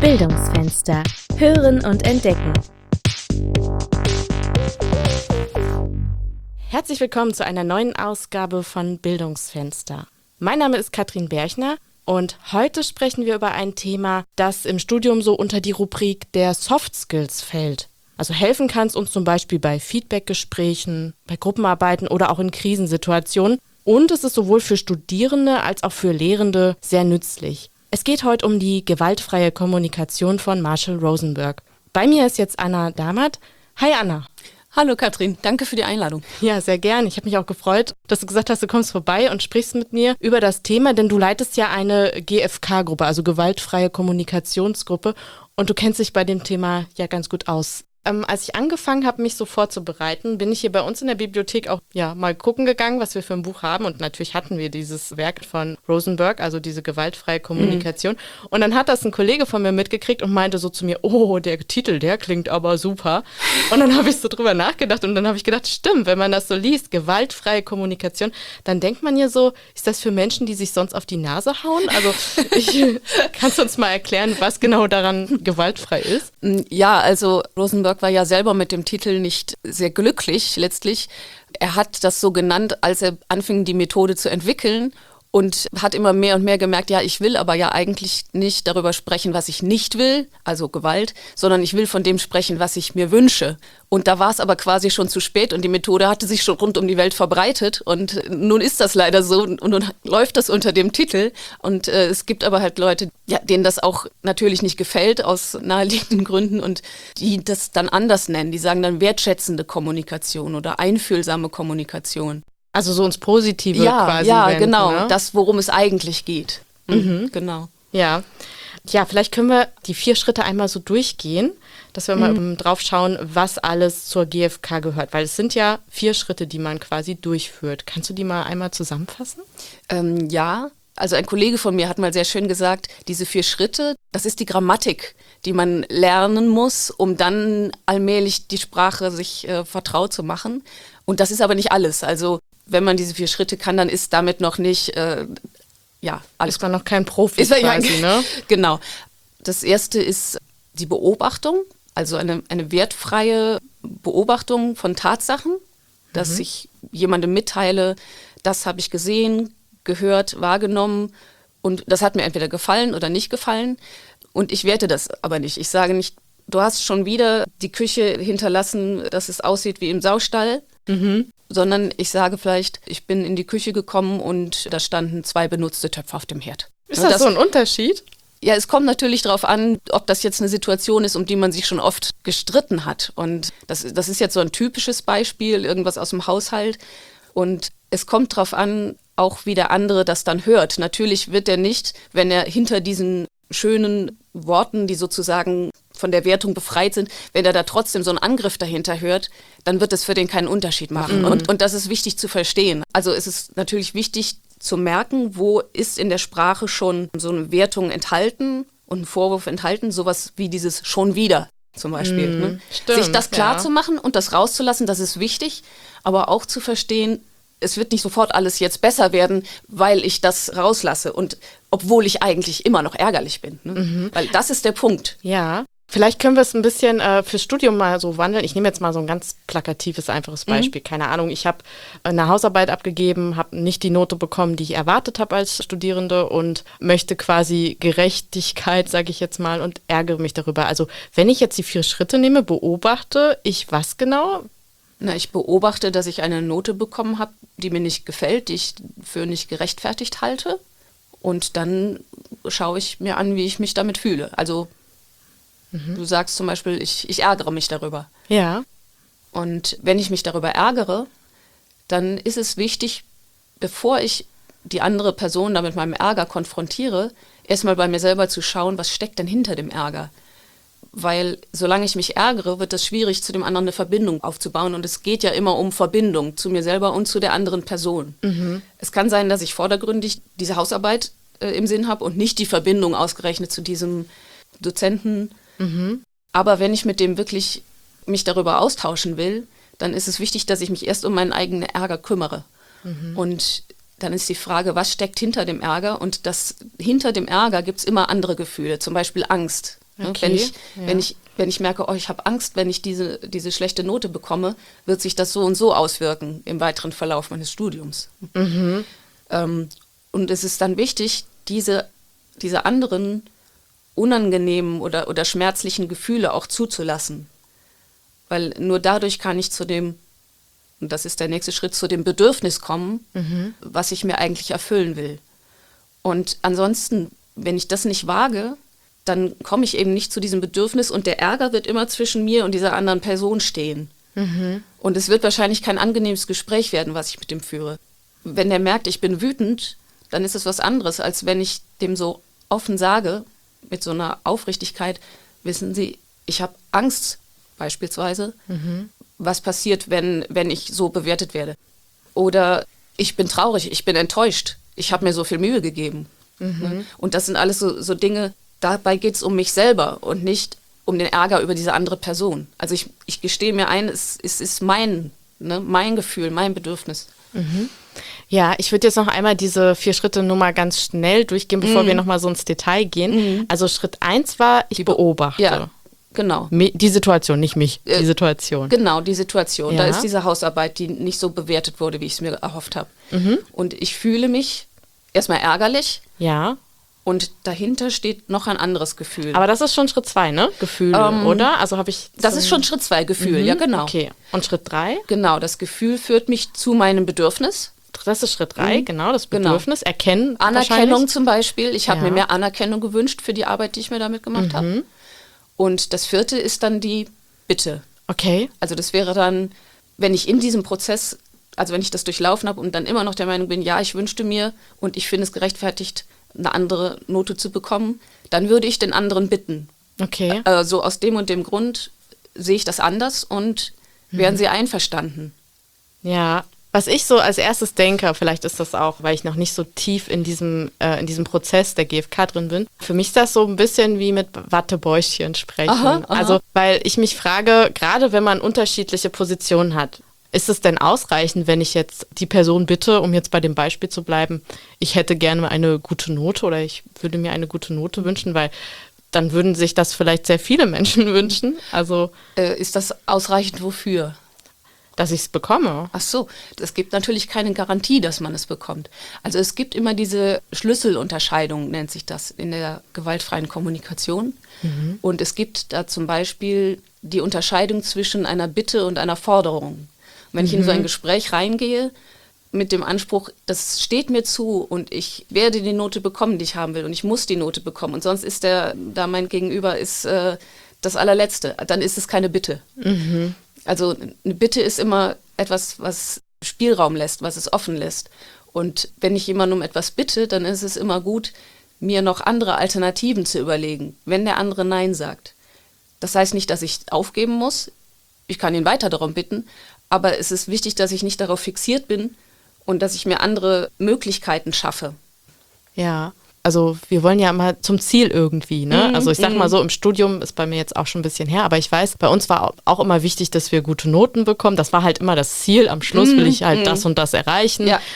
Bildungsfenster. Hören und entdecken. Herzlich willkommen zu einer neuen Ausgabe von Bildungsfenster. Mein Name ist Katrin Berchner und heute sprechen wir über ein Thema, das im Studium so unter die Rubrik der Soft Skills fällt. Also helfen kann es uns zum Beispiel bei Feedbackgesprächen, bei Gruppenarbeiten oder auch in Krisensituationen. Und es ist sowohl für Studierende als auch für Lehrende sehr nützlich. Es geht heute um die gewaltfreie Kommunikation von Marshall Rosenberg. Bei mir ist jetzt Anna Damert. Hi Anna. Hallo Katrin, danke für die Einladung. Ja, sehr gern. Ich habe mich auch gefreut, dass du gesagt hast, du kommst vorbei und sprichst mit mir über das Thema, denn du leitest ja eine GFK-Gruppe, also gewaltfreie Kommunikationsgruppe, und du kennst dich bei dem Thema ja ganz gut aus. Als ich angefangen habe, mich so vorzubereiten, bin ich hier bei uns in der Bibliothek auch mal gucken gegangen, was wir für ein Buch haben. Und natürlich hatten wir dieses Werk von Rosenberg, also diese gewaltfreie Kommunikation. Und dann hat das ein Kollege von mir mitgekriegt und meinte so zu mir, oh, der Titel, der klingt aber super. Und dann habe ich so drüber nachgedacht und dann habe ich gedacht, stimmt, wenn man das so liest, gewaltfreie Kommunikation, dann denkt man ja so, ist das für Menschen, die sich sonst auf die Nase hauen? Also kannst du uns mal erklären, was genau daran gewaltfrei ist? Ja, also Rosenberg war ja selber mit dem Titel nicht sehr glücklich letztlich. Er hat das so genannt, als er anfing, die Methode zu entwickeln und hat immer mehr und mehr gemerkt, ja, ich will aber ja eigentlich nicht darüber sprechen, was ich nicht will, also Gewalt, sondern ich will von dem sprechen, was ich mir wünsche. Und da war es aber quasi schon zu spät und die Methode hatte sich schon rund um die Welt verbreitet und nun ist das leider so und nun läuft das unter dem Titel und es gibt aber halt Leute, ja, denen das auch natürlich nicht gefällt aus naheliegenden Gründen und die das dann anders nennen. Die sagen dann wertschätzende Kommunikation oder einfühlsame Kommunikation. Also so ins Positive quasi. Ja, wenden, genau, ne? das, worum es eigentlich geht. Genau. Ja, vielleicht können wir die 4 Schritte einmal so durchgehen, dass wir mal drauf schauen, was alles zur GFK gehört. Weil es sind ja 4 Schritte, die man quasi durchführt. Kannst du die mal einmal zusammenfassen? Ja, also ein Kollege von mir hat mal sehr schön gesagt, diese 4 Schritte, das ist die Grammatik, die man lernen muss, um dann allmählich die Sprache sich vertraut zu machen. Und das ist aber nicht alles. Also wenn man diese 4 Schritte kann, dann ist damit noch nicht, alles. Ist man noch kein Profi quasi, ne? Genau. Das erste ist die Beobachtung, also eine wertfreie Beobachtung von Tatsachen, dass ich jemandem mitteile, das habe ich gesehen, gehört, wahrgenommen und das hat mir entweder gefallen oder nicht gefallen und ich werte das aber nicht. Ich sage nicht, du hast schon wieder die Küche hinterlassen, dass es aussieht wie im Saustall, sondern ich sage vielleicht, ich bin in die Küche gekommen und da standen 2 benutzte Töpfe auf dem Herd. Ist das so ein Unterschied? Ja, es kommt natürlich darauf an, ob das jetzt eine Situation ist, um die man sich schon oft gestritten hat. Und das ist jetzt so ein typisches Beispiel, irgendwas aus dem Haushalt. Und es kommt darauf an, auch wie der andere das dann hört. Natürlich wird er nicht, wenn er hinter diesen schönen Worten, die sozusagen von der Wertung befreit sind, wenn er da trotzdem so einen Angriff dahinter hört, dann wird es für den keinen Unterschied machen. Und das ist wichtig zu verstehen. Also es ist natürlich wichtig zu merken, wo ist in der Sprache schon so eine Wertung enthalten und ein Vorwurf enthalten, sowas wie dieses schon wieder zum Beispiel. Ne? Stimmt, sich das klar zu machen und das rauszulassen, das ist wichtig, aber auch zu verstehen, es wird nicht sofort alles jetzt besser werden, weil ich das rauslasse und obwohl ich eigentlich immer noch ärgerlich bin. Ne? Weil das ist der Punkt. Ja. Vielleicht können wir es ein bisschen fürs Studium mal so wandeln. Ich nehme jetzt mal so ein ganz plakatives, einfaches Beispiel. Keine Ahnung, ich habe eine Hausarbeit abgegeben, habe nicht die Note bekommen, die ich erwartet habe als Studierende und möchte quasi Gerechtigkeit, sage ich jetzt mal, und ärgere mich darüber. Also wenn ich jetzt die 4 Schritte nehme, beobachte ich was genau? Ich beobachte, dass ich eine Note bekommen habe, die mir nicht gefällt, die ich für nicht gerechtfertigt halte. Und dann schaue ich mir an, wie ich mich damit fühle. Also du sagst zum Beispiel, ich ärgere mich darüber. Ja. Und wenn ich mich darüber ärgere, dann ist es wichtig, bevor ich die andere Person da mit meinem Ärger konfrontiere, erstmal bei mir selber zu schauen, was steckt denn hinter dem Ärger. Weil solange ich mich ärgere, wird es schwierig, zu dem anderen eine Verbindung aufzubauen. Und es geht ja immer um Verbindung zu mir selber und zu der anderen Person. Es kann sein, dass ich vordergründig diese Hausarbeit im Sinn habe und nicht die Verbindung ausgerechnet zu diesem Dozenten. Aber wenn ich mit dem wirklich mich darüber austauschen will, dann ist es wichtig, dass ich mich erst um meinen eigenen Ärger kümmere. Und dann ist die Frage, was steckt hinter dem Ärger? Und hinter dem Ärger gibt es immer andere Gefühle, zum Beispiel Angst. Okay, Wenn ich merke, ich habe Angst, wenn ich diese schlechte Note bekomme, wird sich das so und so auswirken im weiteren Verlauf meines Studiums. Und es ist dann wichtig, diese anderen unangenehmen oder schmerzlichen Gefühle auch zuzulassen. Weil nur dadurch kann ich und das ist der nächste Schritt, zu dem Bedürfnis kommen, was ich mir eigentlich erfüllen will. Und ansonsten, wenn ich das nicht wage, dann komme ich eben nicht zu diesem Bedürfnis und der Ärger wird immer zwischen mir und dieser anderen Person stehen. Und es wird wahrscheinlich kein angenehmes Gespräch werden, was ich mit dem führe. Wenn der merkt, ich bin wütend, dann ist es was anderes, als wenn ich dem so offen sage, mit so einer Aufrichtigkeit, wissen Sie, ich habe Angst beispielsweise, was passiert, wenn ich so bewertet werde. Oder ich bin traurig, ich bin enttäuscht, ich habe mir so viel Mühe gegeben. Und das sind alles so Dinge, dabei geht es um mich selber und nicht um den Ärger über diese andere Person. Also ich gestehe mir ein, es ist mein Gefühl, mein Bedürfnis. Ja, ich würde jetzt noch einmal diese 4-Schritte-Nummer ganz schnell durchgehen, bevor wir nochmal so ins Detail gehen. Also Schritt 1 war, ich beobachte. Ja, genau. Die Situation, nicht mich, die Situation. Genau, die Situation. Ja. Da ist diese Hausarbeit, die nicht so bewertet wurde, wie ich es mir erhofft habe. Und ich fühle mich erstmal ärgerlich. Ja. Und dahinter steht noch ein anderes Gefühl. Aber das ist schon Schritt 2, ne? Gefühle, oder? Also habe ich. Das ist schon Schritt 2, Gefühl, ja genau. Okay. Und Schritt 3? Genau, das Gefühl führt mich zu meinem Bedürfnis. Das ist Schritt 3, genau, das Bedürfnis. Erkennen. Anerkennung zum Beispiel. Ich habe mir mehr Anerkennung gewünscht für die Arbeit, die ich mir damit gemacht habe. Und das 4. ist dann die Bitte. Okay. Also das wäre dann, wenn ich in diesem Prozess, also wenn ich das durchlaufen habe und dann immer noch der Meinung bin, ja, ich wünschte mir und ich finde es gerechtfertigt, eine andere Note zu bekommen, dann würde ich den anderen bitten. Okay. So aus dem und dem Grund sehe ich das anders und wären Sie einverstanden? Ja, was ich so als erstes denke, vielleicht ist das auch, weil ich noch nicht so tief in diesem Prozess der GfK drin bin, für mich ist das so ein bisschen wie mit Wattebäuschen sprechen. Aha. Also, weil ich mich frage, gerade wenn man unterschiedliche Positionen hat, ist es denn ausreichend, wenn ich jetzt die Person bitte, um jetzt bei dem Beispiel zu bleiben, ich hätte gerne eine gute Note oder ich würde mir eine gute Note wünschen, weil dann würden sich das vielleicht sehr viele Menschen wünschen. Also ist das ausreichend wofür? Dass ich es bekomme. Ach so, es gibt natürlich keine Garantie, dass man es bekommt. Also es gibt immer diese Schlüsselunterscheidung, nennt sich das, in der gewaltfreien Kommunikation. Und es gibt da zum Beispiel die Unterscheidung zwischen einer Bitte und einer Forderung. Wenn ich in so ein Gespräch reingehe mit dem Anspruch, das steht mir zu und ich werde die Note bekommen, die ich haben will und ich muss die Note bekommen und sonst ist mein Gegenüber ist das allerletzte, dann ist es keine Bitte. Also eine Bitte ist immer etwas, was Spielraum lässt, was es offen lässt. Und wenn ich jemanden um etwas bitte, dann ist es immer gut, mir noch andere Alternativen zu überlegen, wenn der andere Nein sagt. Das heißt nicht, dass ich aufgeben muss. Ich kann ihn weiter darum bitten, aber es ist wichtig, dass ich nicht darauf fixiert bin und dass ich mir andere Möglichkeiten schaffe. Ja, also wir wollen ja immer zum Ziel irgendwie, ne? Also ich sag mal so, im Studium ist bei mir jetzt auch schon ein bisschen her, aber ich weiß, bei uns war auch immer wichtig, dass wir gute Noten bekommen. Das war halt immer das Ziel. Am Schluss will ich halt das und das erreichen. Ja.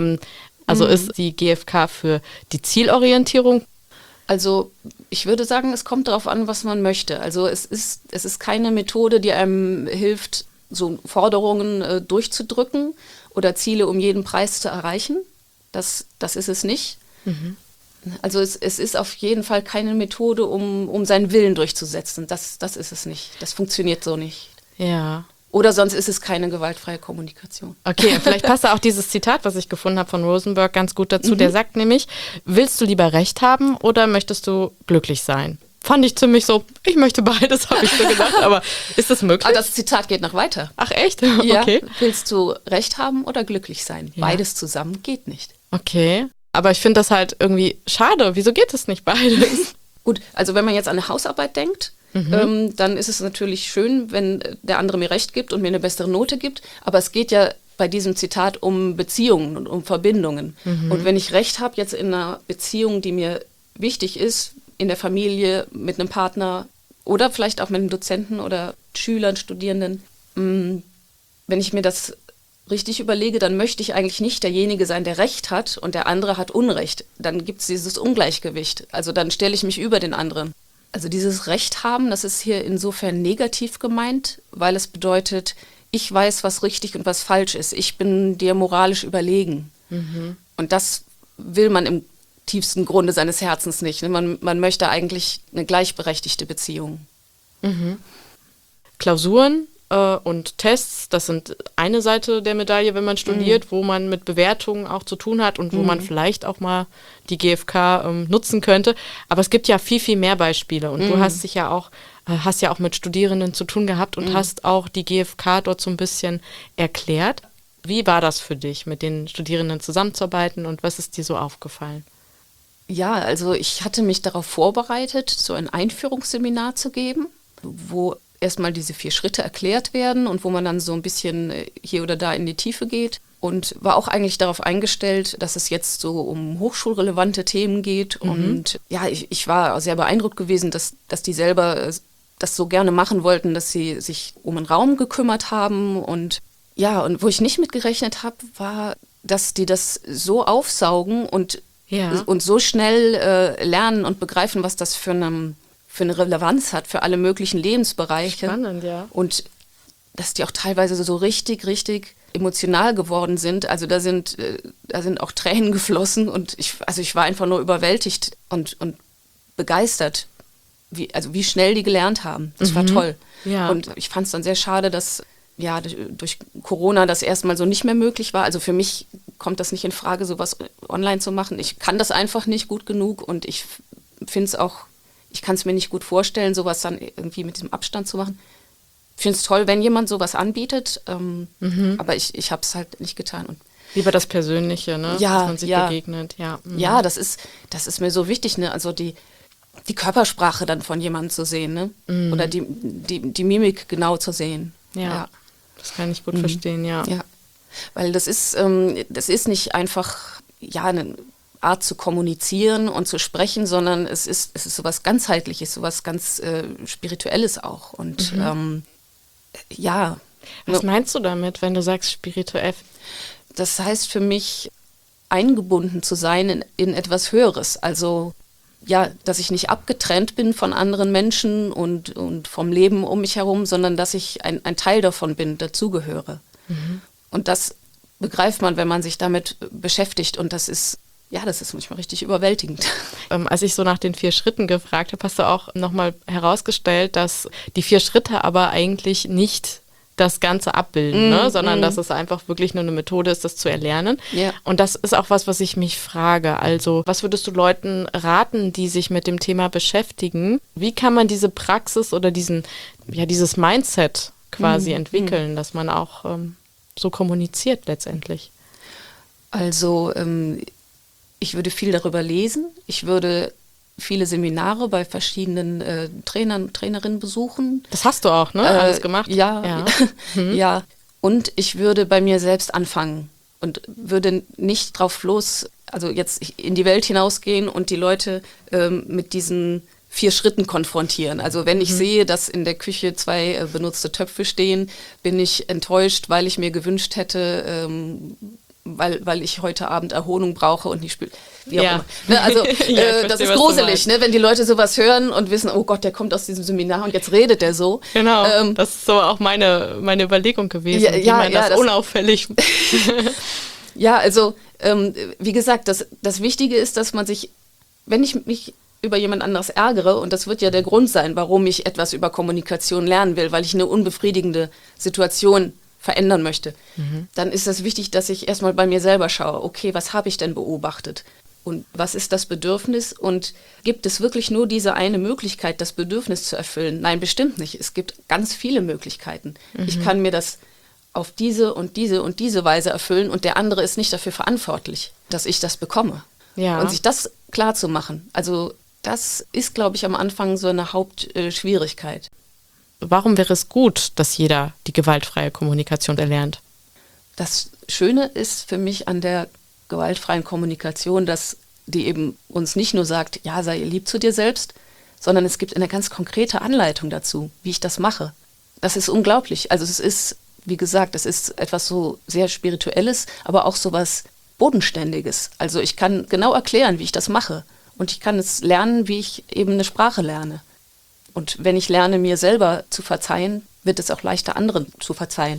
Also ist die GfK für die Zielorientierung? Also ich würde sagen, es kommt darauf an, was man möchte. Also es ist keine Methode, die einem hilft, so Forderungen durchzudrücken oder Ziele um jeden Preis zu erreichen. Das ist es nicht. Also es ist auf jeden Fall keine Methode, um seinen Willen durchzusetzen. Das ist es nicht. Das funktioniert so nicht. Ja. Oder sonst ist es keine gewaltfreie Kommunikation. Okay, vielleicht passt da auch dieses Zitat, was ich gefunden habe von Rosenberg, ganz gut dazu. Der sagt nämlich, willst du lieber Recht haben oder möchtest du glücklich sein? Fand ich ziemlich so, ich möchte beides, habe ich so gedacht, aber ist das möglich? Aber das Zitat geht noch weiter. Ach echt? Ja, Okay. willst du Recht haben oder glücklich sein? Ja. Beides zusammen geht nicht. Okay, aber ich finde das halt irgendwie schade. Wieso geht es nicht beides? Gut, also wenn man jetzt an eine Hausarbeit denkt, dann ist es natürlich schön, wenn der andere mir Recht gibt und mir eine bessere Note gibt, aber es geht ja bei diesem Zitat um Beziehungen und um Verbindungen. Und wenn ich Recht habe jetzt in einer Beziehung, die mir wichtig ist, in der Familie, mit einem Partner oder vielleicht auch mit einem Dozenten oder Schülern, Studierenden, wenn ich mir das richtig überlege, dann möchte ich eigentlich nicht derjenige sein, der Recht hat und der andere hat Unrecht. Dann gibt es dieses Ungleichgewicht. Also dann stelle ich mich über den anderen. Also dieses Recht haben, das ist hier insofern negativ gemeint, weil es bedeutet, ich weiß, was richtig und was falsch ist. Ich bin dir moralisch überlegen. Und das will man im tiefsten Grunde seines Herzens nicht. Man möchte eigentlich eine gleichberechtigte Beziehung. Klausuren und Tests, das sind eine Seite der Medaille, wenn man studiert, wo man mit Bewertungen auch zu tun hat und wo man vielleicht auch mal die GfK nutzen könnte. Aber es gibt ja viel, viel mehr Beispiele und du hast ja auch mit Studierenden zu tun gehabt und hast auch die GfK dort so ein bisschen erklärt. Wie war das für dich, mit den Studierenden zusammenzuarbeiten und was ist dir so aufgefallen? Ja, also ich hatte mich darauf vorbereitet, so ein Einführungsseminar zu geben, wo erstmal diese 4 Schritte erklärt werden und wo man dann so ein bisschen hier oder da in die Tiefe geht. Und war auch eigentlich darauf eingestellt, dass es jetzt so um hochschulrelevante Themen geht. Und ja, ich war sehr beeindruckt gewesen, dass die selber das so gerne machen wollten, dass sie sich um einen Raum gekümmert haben. Und ja, und wo ich nicht mit gerechnet habe, war, dass die das so aufsaugen und so schnell lernen und begreifen, was das für eine Relevanz hat für alle möglichen Lebensbereiche. Spannend, ja. Und dass die auch teilweise so richtig, richtig emotional geworden sind. Also da sind auch Tränen geflossen und ich war einfach nur überwältigt und begeistert, wie schnell die gelernt haben. Das war toll. Ja. Und ich fand es dann sehr schade, dass durch Corona das erstmal so nicht mehr möglich war. Also für mich kommt das nicht in Frage, sowas online zu machen. Ich kann das einfach nicht gut genug und ich finde es auch, ich kann es mir nicht gut vorstellen, sowas dann irgendwie mit diesem Abstand zu machen. Ich finde es toll, wenn jemand sowas anbietet, aber ich habe es halt nicht getan. Und lieber das Persönliche, ne? Ja, dass man sich begegnet. Ja, ja, das ist mir so wichtig, ne? Also die Körpersprache dann von jemandem zu sehen, ne? Oder die Mimik genau zu sehen. Ja. Das kann ich gut verstehen, ja. Ja, weil das ist nicht einfach eine Art zu kommunizieren und zu sprechen, sondern es ist sowas ganzheitliches, sowas ganz Spirituelles auch. Und Was meinst du damit, wenn du sagst spirituell? Das heißt für mich, eingebunden zu sein in etwas Höheres. Also ja, dass ich nicht abgetrennt bin von anderen Menschen und vom Leben um mich herum, sondern dass ich ein Teil davon bin, dazugehöre. Und das begreift man, wenn man sich damit beschäftigt. Und das ist manchmal richtig überwältigend. Als ich so nach den 4 Schritten gefragt habe, hast du auch nochmal herausgestellt, dass die 4 Schritte aber eigentlich nicht das Ganze abbilden, ne? Sondern dass es einfach wirklich nur eine Methode ist, das zu erlernen. Ja. Und das ist auch was ich mich frage. Also, was würdest du Leuten raten, die sich mit dem Thema beschäftigen? Wie kann man diese Praxis oder dieses Mindset quasi entwickeln, dass man auch so kommuniziert letztendlich? Also, ich würde viel darüber lesen. Ich würde viele Seminare bei verschiedenen Trainern und Trainerinnen besuchen. Das hast du auch, ne? Alles gemacht? Ja. Ja. Und ich würde bei mir selbst anfangen und würde nicht drauf also jetzt in die Welt hinausgehen und die Leute mit diesen 4 Schritten konfrontieren. Also wenn ich sehe, dass in der Küche 2 benutzte Töpfe stehen, bin ich enttäuscht, weil ich mir gewünscht hätte, weil ich heute Abend Erholung brauche und nicht spiele. Wie auch immer. Ne, also das ist gruselig, ne, wenn die Leute sowas hören und wissen, oh Gott, der kommt aus diesem Seminar und jetzt redet der so. Genau, das ist so auch meine Überlegung gewesen, wie man das unauffällig... Ja, also wie gesagt, das Wichtige ist, dass man sich, wenn ich mich über jemand anderes ärgere, und das wird ja der Grund sein, warum ich etwas über Kommunikation lernen will, weil ich eine unbefriedigende Situation verändern möchte, dann ist es wichtig, dass ich erstmal bei mir selber schaue, okay, was habe ich denn beobachtet? Und was ist das Bedürfnis? Und gibt es wirklich nur diese eine Möglichkeit, das Bedürfnis zu erfüllen? Nein, bestimmt nicht. Es gibt ganz viele Möglichkeiten. Ich kann mir das auf diese und diese und diese Weise erfüllen und der andere ist nicht dafür verantwortlich, dass ich das bekomme. Ja. Und sich das klar zu machen. Also das ist, glaube ich, am Anfang so eine Hauptschwierigkeit. Warum wäre es gut, dass jeder die gewaltfreie Kommunikation erlernt? Das Schöne ist für mich an der gewaltfreien Kommunikation, dass die eben uns nicht nur sagt, ja, sei lieb zu dir selbst, sondern es gibt eine ganz konkrete Anleitung dazu, wie ich das mache. Das ist unglaublich. Also es ist, wie gesagt, es ist etwas so sehr Spirituelles, aber auch so was Bodenständiges. Also ich kann genau erklären, wie ich das mache. Und ich kann es lernen, wie ich eben eine Sprache lerne. Und wenn ich lerne, mir selber zu verzeihen, wird es auch leichter, anderen zu verzeihen.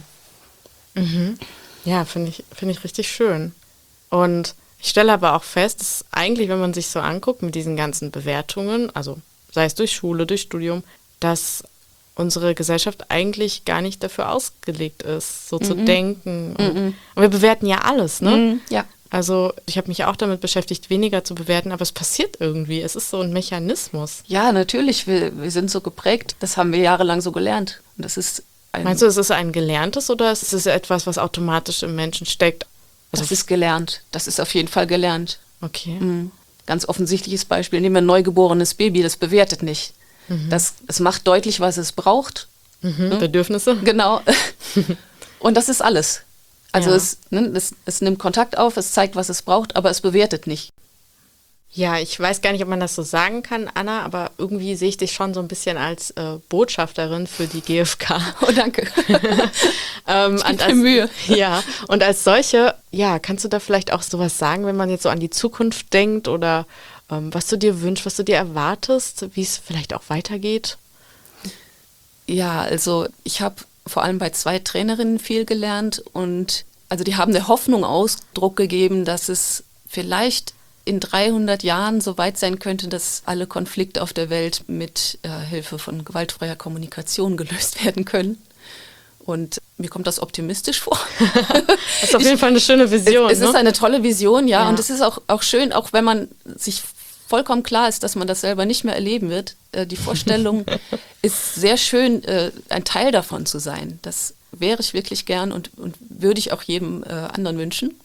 Ja, finde ich richtig schön. Und ich stelle aber auch fest, dass eigentlich, wenn man sich so anguckt mit diesen ganzen Bewertungen, also sei es durch Schule, durch Studium, dass unsere Gesellschaft eigentlich gar nicht dafür ausgelegt ist, so zu denken. Und wir bewerten ja alles, ne? Ja. Also ich habe mich auch damit beschäftigt, weniger zu bewerten, aber es passiert irgendwie. Es ist so ein Mechanismus. Ja, natürlich. Wir sind so geprägt. Das haben wir jahrelang so gelernt. Und das ist Meinst du, es ist ein gelerntes oder ist es etwas, was automatisch im Menschen steckt? Das ist gelernt. Das ist auf jeden Fall gelernt. Okay. Ganz offensichtliches Beispiel. Nehmen wir ein neugeborenes Baby, das bewertet nicht. Es macht deutlich, was es braucht. Bedürfnisse. Genau. Und das ist alles. Also Ja. es nimmt Kontakt auf, es zeigt, was es braucht, aber es bewertet nicht. Ja, ich weiß gar nicht, ob man das so sagen kann, Anna, aber irgendwie sehe ich dich schon so ein bisschen als Botschafterin für die GfK. Oh, danke. Ich gebe mir Mühe. Ja, und als solche, ja, kannst du da vielleicht auch sowas sagen, wenn man jetzt so an die Zukunft denkt oder was du dir wünschst, was du dir erwartest, wie es vielleicht auch weitergeht? Ja, also ich habe vor allem bei 2 Trainerinnen viel gelernt und also die haben der Hoffnung Ausdruck gegeben, dass es vielleicht in 300 Jahren so weit sein könnte, dass alle Konflikte auf der Welt mit Hilfe von gewaltfreier Kommunikation gelöst werden können. Und mir kommt das optimistisch vor. Das ist auf jeden Fall eine schöne Vision. Es ist eine tolle Vision, ja. Ja. Und es ist auch schön, auch wenn man sich vollkommen klar ist, dass man das selber nicht mehr erleben wird. Die Vorstellung ist sehr schön, ein Teil davon zu sein. Das wäre ich wirklich gern und würde ich auch jedem anderen wünschen.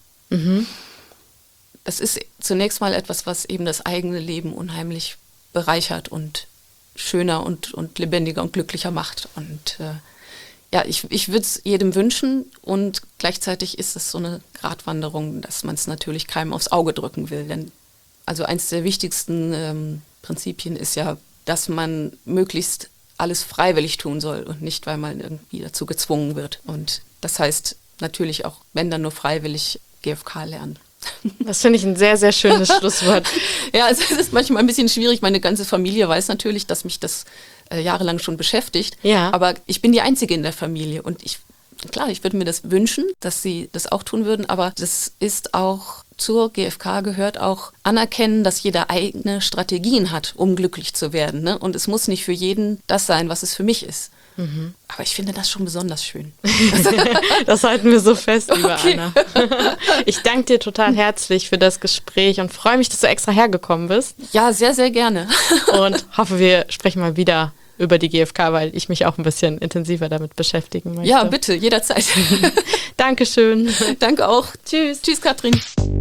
Das ist zunächst mal etwas, was eben das eigene Leben unheimlich bereichert und schöner und lebendiger und glücklicher macht. Und ja, ich würde es jedem wünschen und gleichzeitig ist es so eine Gratwanderung, dass man es natürlich keinem aufs Auge drücken will. Denn also eins der wichtigsten Prinzipien ist ja, dass man möglichst alles freiwillig tun soll und nicht, weil man irgendwie dazu gezwungen wird. Und das heißt natürlich auch, wenn dann nur freiwillig, GfK lernen. Das finde ich ein sehr, sehr schönes Schlusswort. Ja, also es ist manchmal ein bisschen schwierig. Meine ganze Familie weiß natürlich, dass mich das jahrelang schon beschäftigt. Ja. Aber ich bin die Einzige in der Familie und ich würde mir das wünschen, dass sie das auch tun würden, aber das ist auch, zur GfK gehört auch anerkennen, dass jeder eigene Strategien hat, um glücklich zu werden. Ne? Und es muss nicht für jeden das sein, was es für mich ist. Aber ich finde das schon besonders schön. Das halten wir so fest, liebe Okay. Anna. Ich danke dir total herzlich für das Gespräch und freue mich, dass du extra hergekommen bist Ja, sehr, sehr gerne. und hoffe, wir sprechen mal wieder über die GfK, weil ich mich auch ein bisschen intensiver damit beschäftigen möchte. Ja, bitte, jederzeit. Dankeschön. Danke auch. Tschüss. Tschüss, Katrin.